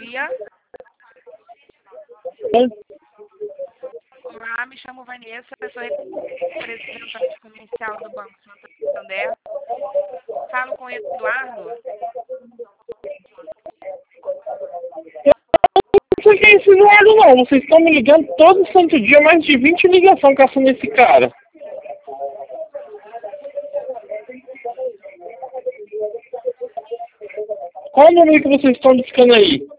dia. Oi? Olá, me chamo Vanessa, eu sou representante comercial do Banco Santander. Falo com o Eduardo. Não sei quem é esse Eduardo, não. Vocês estão me ligando todo santo dia, mais de 20 ligações caçando esse cara. Qual o número que vocês estão buscando aí?